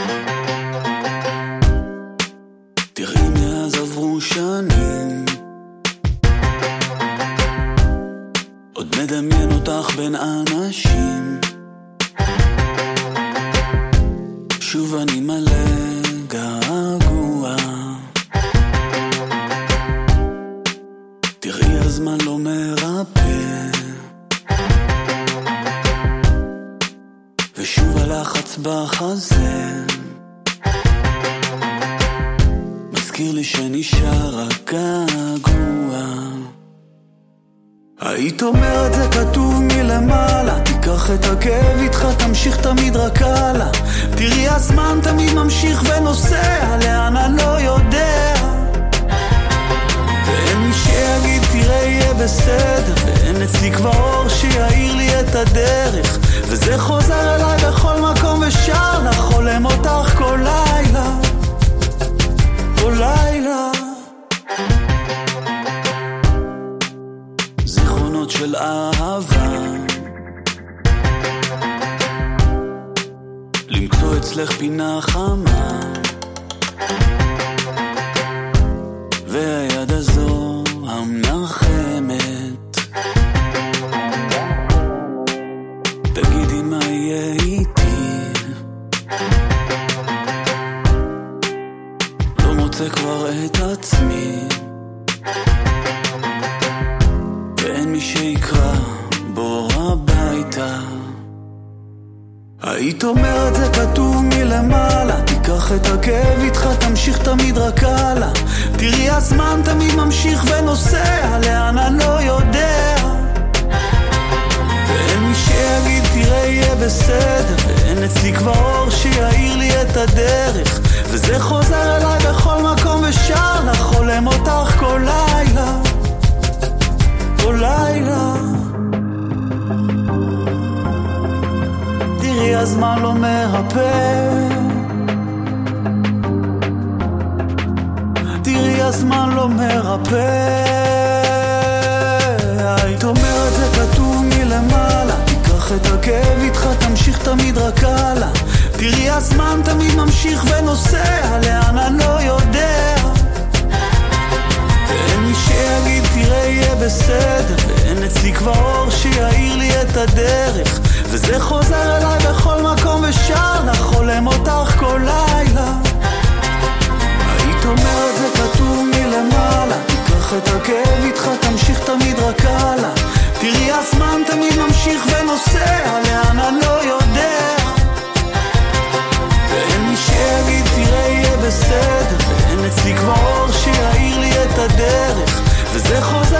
תראי מאז עברו שנים, עוד מדמיין אותך בין אנשים, שוב אני מלא געגוע. תראי הזמן לא מרפא, ושוב הלחץ בחזה מזכיר לי שנשאר הגעגוע. היית אומרת זה כתוב מלמעלה, תיקח את הכאב איתך, תמשיך תמיד רק הלאה. תראי הזמן תמיד ממשיך ונוסע, לאן אני לא יודע, ואין מי שיגיד תראה יהיה בסדר, ואין אצלי כבר אור שיעיר לי את הדרך, וזה חוזר אליי בכל מקום ושר לך, חולם אותך כל לילה, כל לילה. זיכרונות של אהבה, למצוא אצלך פינה חמה, והיד הזו המנחמת, תגידי מה יהיה איתי, לא מוצא כבר את עצמי, ואין מי שיקרא בו הביתה. היית אומרת זה כתוב מלמעלה, תיקח את הכאב איתך, תמשיך תמיד רק הלאה. תראי הזמן תמיד ממשיך ונוסע, לאן אני לא יודע, ואין מי שיגיד תראה יהיה בסדר, ואין אצלי כבר אור שיעיר לי את הדרך, וזה חוזר אליי בכל מקום ושר לך, חולם אותך כל לילה, כל לילה. תראי הזמן לא מרפא, תראי הזמן לא מרפא. היית אומרת זה כתוב מלמעלה, תיקח את הכאב איתך, תמשיך תמיד רק הלאה. תראי הזמן תמיד ממשיך ונוסע, לאן אני לא יודע, ואין מי שיגיד תראה יהיה בסדר, ואין אצלי כבר אור שיעיר לי את הדרך, וזה חוזר אליי בכל מקום ושר לך, חולם אותך כל לילה. היית אומרת זה כתוב מלמעלה, תיקח את הכאב איתך, תמשיך תמיד רק הלאה. תראי הזמן תמיד ממשיך ונוסע, לאן אני לא יודע, ואין מי שיגיד תראה יהיה בסדר, ואין אצלי כבר אור שיעיר לי את הדרך, וזה חוזר